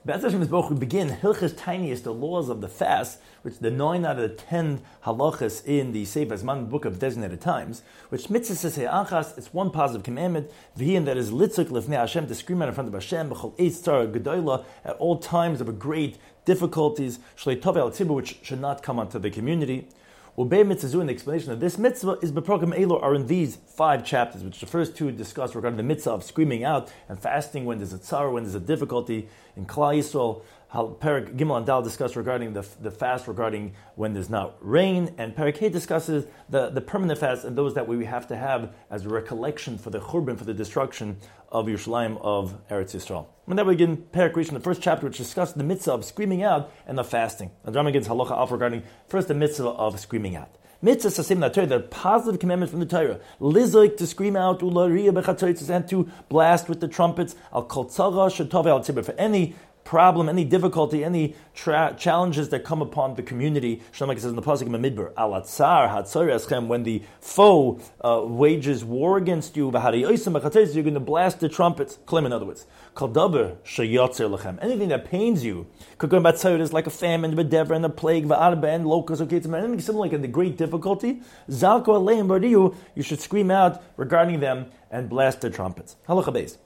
Be'ez Hashem Yisborach, we begin Hilchos Tinius, the laws of the fast, which the 9 out of the 10 halachas in the Sefer Zman book of designated times, which mitzvah says Achas, it's one positive commandment, v'hin, that is litzuk lefnei Hashem, to scream out in front of Hashem, b'chol eitz tzara gedola, at all times of a great difficulties, shlei tov al tzibur, which should not come onto the community. Ubei mitzvah, and the explanation of this mitzvah is beprogram elo, are in these 5 chapters, which the first 2 discuss regarding the mitzvah of screaming out and fasting when there's a tzara, when there's a difficulty. In Klal Yisrael, Perek Gimel and Dal discuss regarding the fast regarding when there's not rain, and Perek Hey discusses the permanent fast and those that we have to have as a recollection for the churban, for the destruction of Yerushalayim, of Eretz Yisrael. And then we begin Perek Rishon, the first chapter, which discusses the mitzvah of screaming out and the fasting. And the Rambam begins halacha alf regarding first the mitzvah of screaming out. Mitzvah sasim na Torah, the positive commandment from the Torah, lizoik, to scream out, ulariya bechatzos, and to blast with the trumpets, al kol tzara shetov al tzibur, for any problem, any difficulty, any challenges that come upon the community. Shlomo says in the pasuk in Midbar, al atzar hatzor eschem, when the foe wages war against you, v'hari oisem bechatzos, you're going to blast the trumpets. Claim, in other words, kol daber sheyotzer lechem, anything that pains you. Could go about tzara is like a famine, bedever, and a plague, v'arba, and locusts, okay, anything similar like in the great difficulty. Zalko aleim bariu, you should scream out regarding them and blast the trumpets. Halacha beis.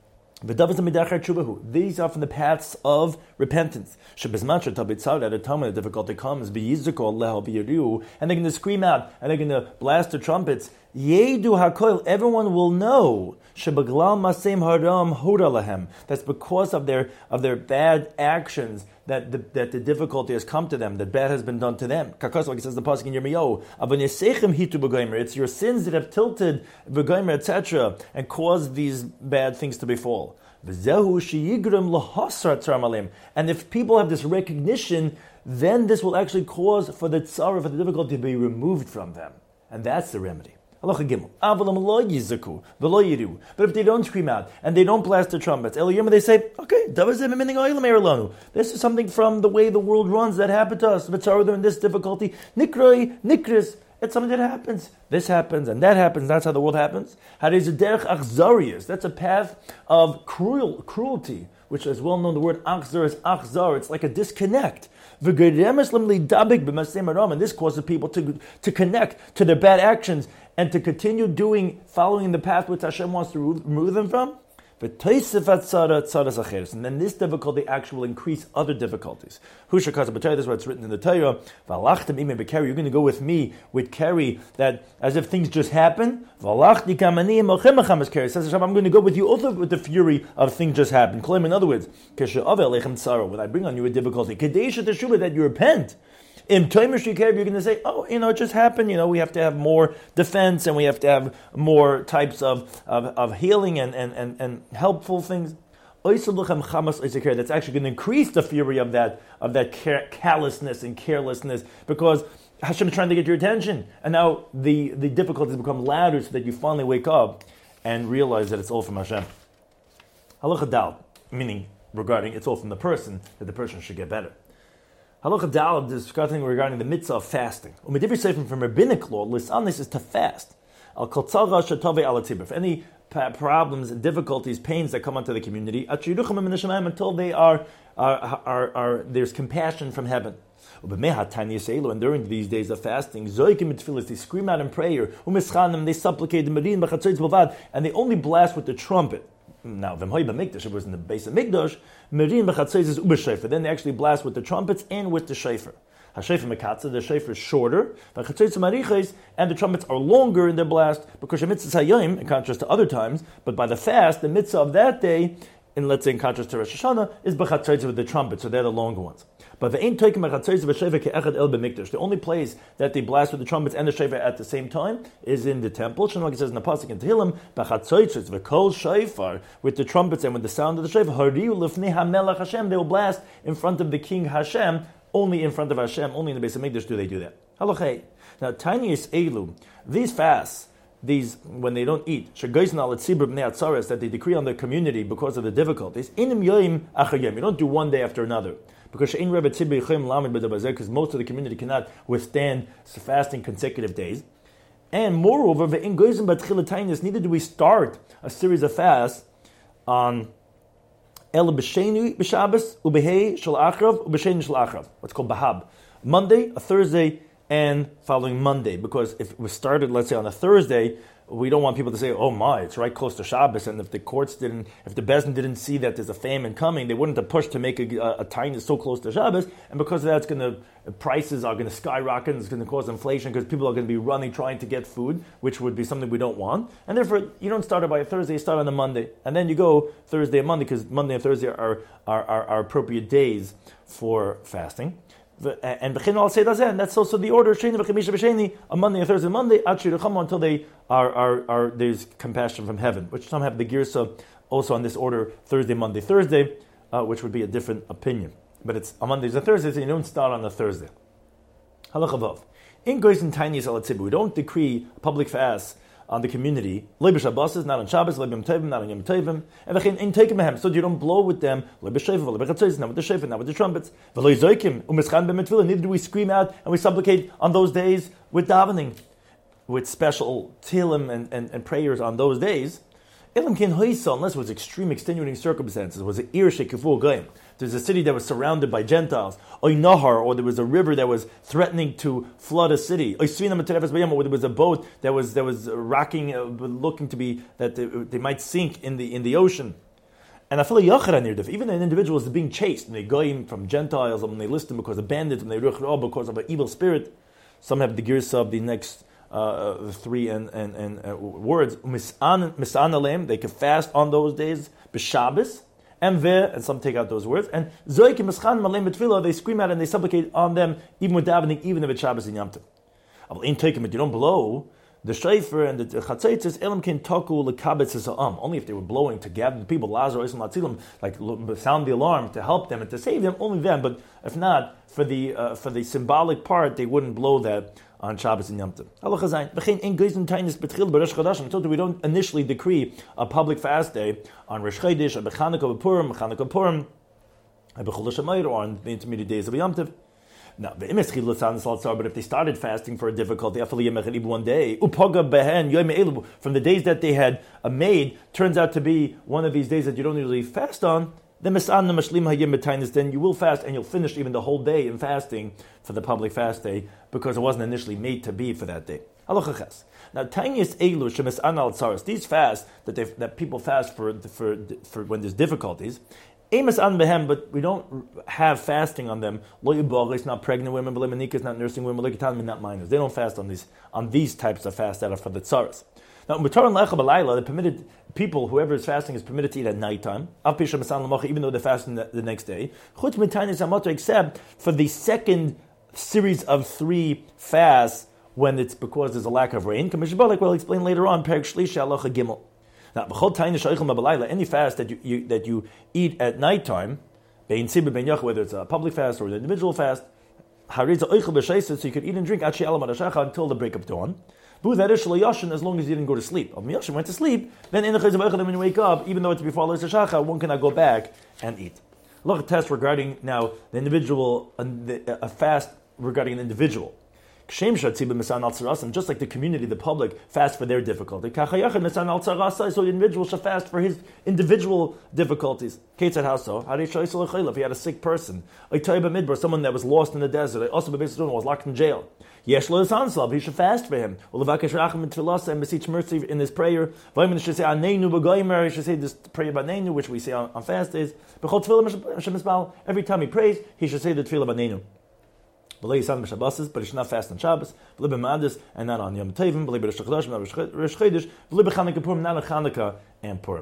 These are from the paths of repentance. At a time when the difficulty comes, and they're going to scream out and they're going to blast the trumpets. Everyone will know that's because of their bad actions that the difficulty has come to them, that bad has been done to them. Like it says in the pasuk in Yirmiyahu, it's your sins that have tilted v'gomer, etc., and caused these bad things to befall. And if people have this recognition, then this will actually cause for the tzara, for the difficulty to be removed from them. And that's the remedy. Halacha Gimel. But if they don't scream out and they don't blast the trumpets, they say, okay, this is something from the way the world runs that happened to us. They're in this difficulty. Nikris. It's something that happens. This happens and that happens. That's how the world happens. That's a path of cruelty, which is well known. The word achzar is achzar. It's like a disconnect. And this causes people to connect to their bad actions and to continue following the path which Hashem wants to remove them from. And then this difficulty actually will increase other difficulties. This is why it's written in the Torah, you're going to go with me with Keri, that as if things just happen. It says, I'm going to go with you also with the fury of things just happen. In other words, when I bring on you a difficulty, that you repent. You're going to say, it just happened. We have to have more defense and we have to have more types of healing and helpful things. That's actually going to increase the fury of that callousness and carelessness, because Hashem is trying to get your attention. And now the difficulties become louder so that you finally wake up and realize that it's all from Hashem. Halacha Dal, meaning regarding it's all from the person, that the person should get better. Halacha Dal is discussing regarding the mitzvah of fasting. From rabbinic law, lisanis is to fast. For any problems, difficulties, pains that come onto the community, until they are there's compassion from heaven. And during these days of fasting, they scream out in prayer, they supplicate, and they only blast with the trumpet. Now, if it was in the base of Mikdash, then they actually blast with the trumpets and with the shofar. The shofar is shorter, and the trumpets are longer in their blast, because in contrast to other times, but by the fast, the mitzvah of that day, let's say in contrast to Rosh Hashanah, is b'chatzos with the trumpets, so they're the longer ones. But the only place that they blast with the trumpets and the shofar at the same time is in the temple. It says in the pasuk in Tehillim, v'kol shofar, with the trumpets and with the sound of the shofar, they will blast in front of the King Hashem. Only in front of Hashem, only in the Beis Hamikdash do they do that. Halachei. Now, tiniest elu, these fasts, when they don't eat, that they decree on the community because of the difficulties, you don't do one day after another. Because most of the community cannot withstand fasting consecutive days. And moreover, neither do we start a series of fasts on El b'sheni b'Shabbos ubehei shel achrav ub'sheni shel achrav. What's called bahab. Monday, a Thursday, and following Monday. Because if it was started, let's say, on a Thursday, we don't want people to say, oh my, it's right close to Shabbos, and if the Bezdin didn't see that there's a famine coming, they wouldn't have pushed to make a time so close to Shabbos, and because of that, prices are going to skyrocket, and it's going to cause inflation, because people are going to be running, trying to get food, which would be something we don't want, and therefore, you don't start it by a Thursday, you start on a Monday, and then you go Thursday and Monday, because Monday and Thursday are appropriate days for fasting. And that's also the order. A Monday, a Thursday, Monday, until they are there's compassion from heaven. Which some have the girsa also on this order: Thursday, Monday, Thursday, which would be a different opinion. But it's on Mondays and Thursdays, and you don't start on a Thursday. Halacha vav. In Goyis and Tainis al Tzibur, we don't decree a public fast on the community. Leib Shabbos is not on Shabbos, Leib Yom Tovim, not on Yom Tovim, and v'chein in taking mehem, so you don't blow with them. Leib Shofar, Leib Chatzos, not with the shofar, not with the trumpets. V'lo yizokim u'mischan b'mitfilah. Neither do we scream out and we supplicate on those days with davening, with special tilim and prayers on those days. Elam kin hoisa, unless it was extreme extenuating circumstances, was an ir shekifu goyim. There's a city that was surrounded by Gentiles, or nahar, or there was a river that was threatening to flood a city, or there was a boat that was rocking, looking to be that they might sink in the ocean. And even an individual is being chased, and they go from Gentiles, and when they listen because of bandits, and they because of an evil spirit. Some have the girsa of the next three words. Misan alem, they can fast on those days. B'Shabbos. And some take out those words. And zoikim mischan malem betfilah, they scream out and they supplicate on them, even with davening, even if it's Shabbos and Yom Tov. But in taking it, you don't blow the shofar and the chatzaitzes. Elam kin taku lekabetz ha'am. Only if they were blowing to gather the people, Lazar, Islam, Latzilim, like sound the alarm to help them and to save them. Only then. But if not, for the symbolic part, they wouldn't blow that on Shabbos and Yom Tov. Halacha zayin. V'chein ein geisen tainis betchil b'Rosh Chodesh. Until we don't initially decree a public fast day on Rosh Chodesh, or b'Chanukah Purim, or b'Chol HaShemayr, or on the intermediate days of Yom Tov. Now, but if they started fasting for a difficulty, one day, from the days that they had made, turns out to be one of these days that you don't usually fast on, then you will fast and you'll finish even the whole day in fasting for the public fast day because it wasn't initially made to be for that day. Now, these fasts that people fast for when there's difficulties, but we don't have fasting on them. It's not pregnant women, not nursing women, not minors. They don't fast on these types of fasts that are for the tzaras. Now, the permitted people, whoever is fasting, is permitted to eat at nighttime, even though they're fasting the next day. Except for the second series of 3 fasts when it's because there's a lack of rain. Like we'll explain later on, Perek Shlishi Halacha Gimel. Now, any fast that you eat at nighttime, whether it's a public fast or an individual fast, so you could eat and drink until the break of dawn. As long as you didn't go to sleep. If Miyashim went to sleep, then when you wake up, even though it's before Alois HaShachar, one cannot go back and eat. Look at test regarding now the individual, a fast regarding an individual. Just like the community, the public, fast for their difficulty. So the individual should fast for his individual difficulties. If he had a sick person, someone that was lost in the desert, also was locked in jail, he should fast for him. And beseech mercy in his prayer. He should say this prayer Banenu, which we say on fast days. Every time he prays, he should say the Tefillah Banenu. But he should not fast on Shabbos, and not on Yom Tovim, not Rosh Chodesh, not on Chanukah and Purim.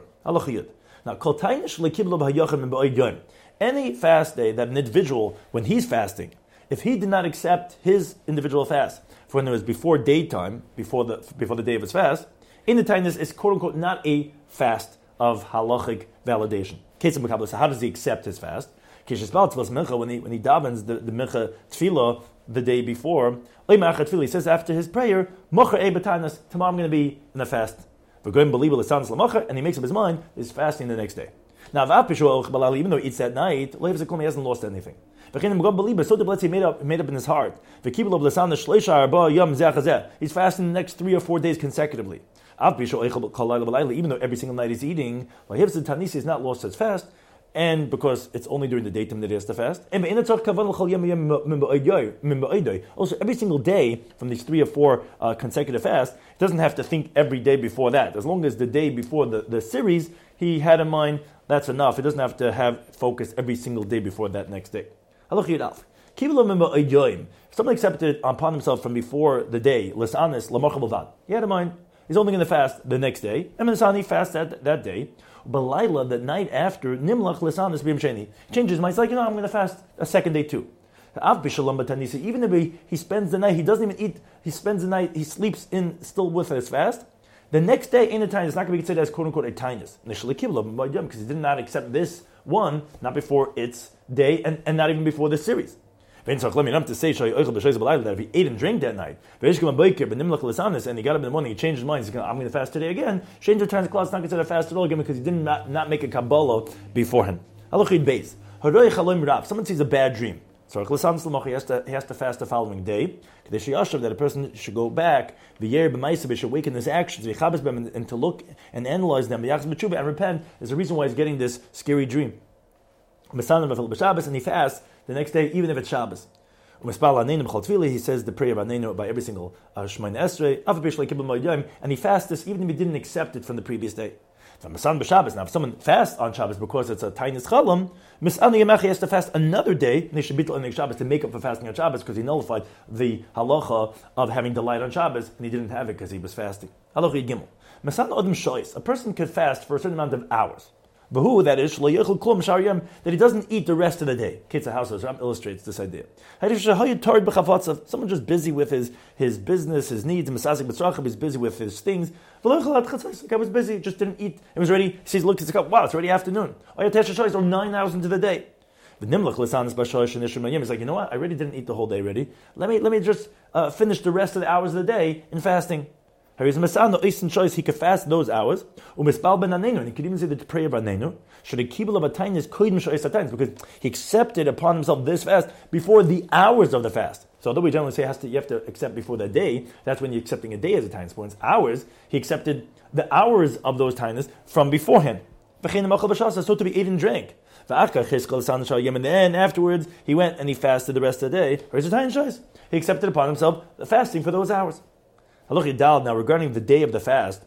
Now, any fast day that an individual, when he's fasting, if he did not accept his individual fast for when it was before daytime, before the day of his fast, in the Tainus is quote unquote not a fast of halachic validation. So how does he accept his fast? When he davens the mincha tefillah the day before, he says after his prayer, tomorrow I'm going to be in a fast. And he makes up his mind, he's fasting the next day. Now, even though he eats that night, he hasn't lost anything. So let's say he made up in his heart. He's fasting the next 3 or 4 days consecutively. Even though every single night he's eating, he's not lost his fast. and because it's only during the daytime that he has to fast. Also, every single day from these 3 or 4 consecutive fasts, he doesn't have to think every day before that. As long as the day before the series he had in mind, that's enough. He doesn't have to have focus every single day before that next day. If someone accepted upon himself from before the day, he had in mind, he's only going to fast the next day, and he fasts that day. Balayla, the night after, Nimlach Lisanis B'Yom Sheni. Changes his mind. It's like, I'm going to fast a second day too. Even if he spends the night, he doesn't even eat, he spends the night, he sleeps in still with his fast. The next day, in a time, it's not going to be considered as quote unquote a tinus. Because he did not accept this one, not before its day, and not even before the series. To say that if he ate and drank that night, and he got up in the morning, he changed his mind, he's I'm going to fast today again, change the times clause, not considered a fast at all again because he did not make a Kabbalah beforehand. Someone sees a bad dream. So he has to fast the following day. That a person should go back, should awaken his actions, and to look and analyze them, and repent is the reason why he's getting this scary dream. And he fasts the next day, even if it's Shabbos. He says the prayer by every single Shemona Esrei, and he fasts this even if he didn't accept it from the previous day. Now, if someone fasts on Shabbos because it's a Tainus Chalam, he has to fast another day, and he should be on Shabbos to make up for fasting on Shabbos because he nullified the halacha of having the light on Shabbos, and he didn't have it because he was fasting. Halacha Gimel. A person could fast for a certain amount of hours. Bahu, that is, that he doesn't eat the rest of the day. Kitzah House illustrates this idea. Someone just busy with his business, his needs, he's busy with his things. I was busy, just didn't eat. It was ready. He sees, look at the cup, wow, it's already afternoon. Or 9 hours into the day. He's like, you know what? I really didn't eat the whole day already. Let me just finish the rest of the hours of the day in fasting. He could fast those hours, and he could even say the prayer of Anenu. Because he accepted upon himself this fast before the hours of the fast. So although we generally say you have to accept before the day, that's when you're accepting a day as a tinus. But when it's hours, he accepted the hours of those tinus from beforehand. So to be ate and drank. And then afterwards, he went and he fasted the rest of the day. He accepted upon himself the fasting for those hours. Now, regarding the day of the fast,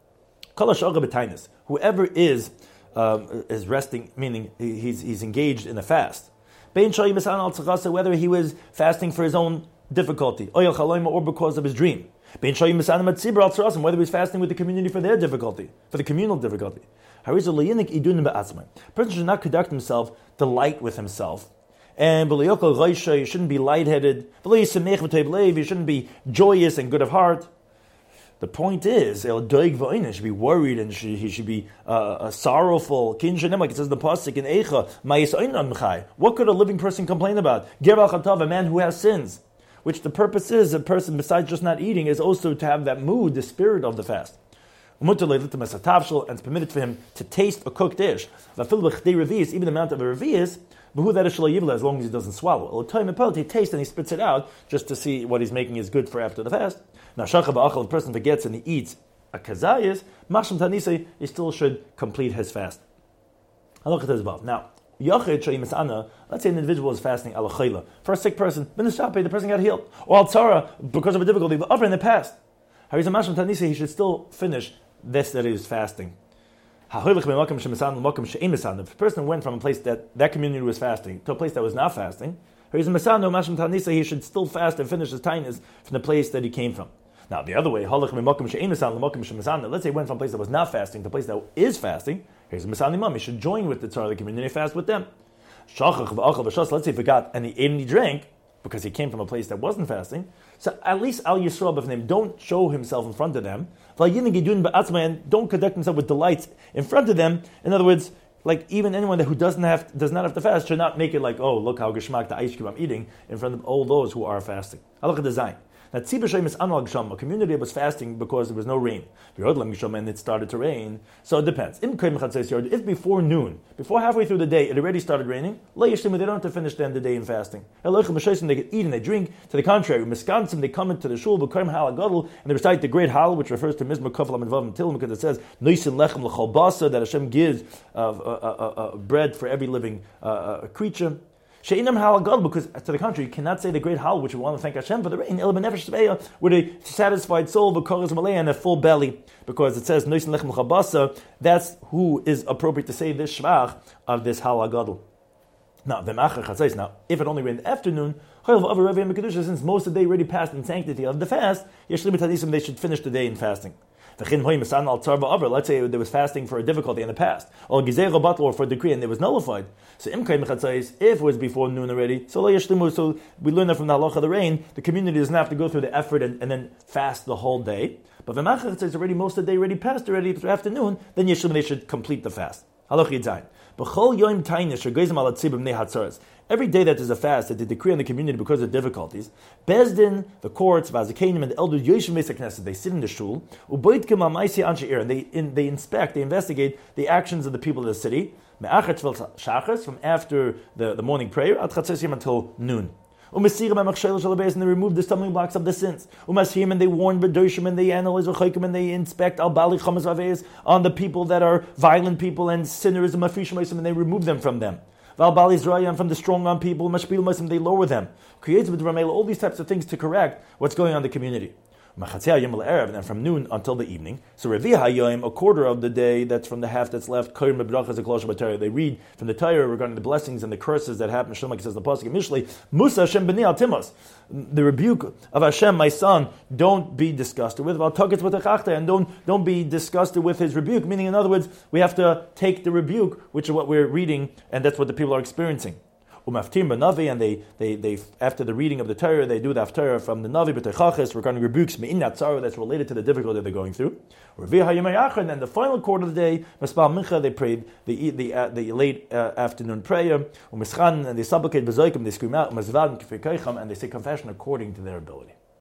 whoever is resting, meaning he's engaged in a fast, whether he was fasting for his own difficulty or because of his dream, whether he was fasting with the community for their difficulty, for the communal difficulty. A person should not conduct himself delight with himself. And you shouldn't be lightheaded. You shouldn't be joyous and good of heart. The point is, he should be worried and he should be sorrowful. Like it says in the pasuk in Eicha, what could a living person complain about? A man who has sins. Which the purpose is, a person besides just not eating is also to have that mood, the spirit of the fast. And it's permitted for him to taste a cooked dish. Even the amount of a revius, as long as he doesn't swallow. He tastes and he spits it out just to see what he's making is good for after the fast. Now, if the person forgets and he eats a kazayas, he still should complete his fast. Now, let's say an individual is fasting ala chayla for a sick person. The person got healed, or al tzara because of a difficulty, but over in the past, he should still finish this that he was fasting. If a person went from a place that community was fasting to a place that was not fasting, he should still fast and finish his tinus from the place that he came from. Now, the other way, let's say he went from a place that was not fasting to a place that is fasting, he should join with the tzara of the community and fast with them. Let's say he forgot and he ate and he drank because he came from a place that wasn't fasting. So at least al yisrael b'fneim, don't show himself in front of them. And don't conduct himself with delights in front of them. In other words, like even anyone who does not have to fast should not make it like, oh, look how geschmack the ice cream I'm eating in front of all those who are fasting. Halakha design. that Tzibah Shem is Anal Gsham, a community that was fasting because there was no rain. And it started to rain. So it depends. If before noon, before halfway through the day, it already started raining, they don't have to finish the end of the day in fasting. They can eat and they drink. To the contrary, they come into the shul, and they recite the great hal, which refers to Mizmor Kaf Lamed Vav and Tillim, because it says that Hashem gives bread for every living creature. She'inam hal gadol, because to the contrary, you cannot say the great hal, which we want to thank Hashem for the rain, with a satisfied soul, and a full belly, because it says noisin lechem l'chabasa. That's who is appropriate to say this shvach of this hal gadol. Now, if it only rained in the afternoon, since most of the day already passed in sanctity of the fast, they should finish the day in fasting. Let's say there was fasting for a difficulty in the past, or for a decree, and it was nullified. So if it was before noon already, so we learn that from the halacha of the rain, the community doesn't have to go through the effort and then fast the whole day. But if it's already most of the day already passed already through afternoon, then they should complete the fast. Every day that there's a fast, that they decree on the community because of difficulties, Bezdin, the courts, Vazikanim, and the elders, they sit in the shul, and they inspect, they investigate the actions of the people of the city, from after the morning prayer, until noon. And they remove the stumbling blocks of the sins. And they warn B'doshim, and they analyze and they inspect on the people that are violent people and sinners, and they remove them from them. And from the strong on people, they lower them. Creates all these types of things to correct what's going on in the community. And then from noon until the evening. So a quarter of the day, that's from the half that's left, they read from the Torah regarding the blessings and the curses that happen. Like it says the pasuk in Mishlei, Musa Hashem b'nei al timos. The rebuke of Hashem, my son, don't be disgusted with. And don't be disgusted with his rebuke. Meaning, in other words, we have to take the rebuke, which is what we're reading, and that's what the people are experiencing. Umaftim b'navi, and they after the reading of the Torah, they do the haftarah from the Navi b'teichachis regarding rebukes me'in natzara, that's related to the difficulty they're going through. And then the final quarter of the day, Maspal Mincha, they prayed the late afternoon prayer. And they supplicate b'zoikim, they scream out, and they say confession according to their ability.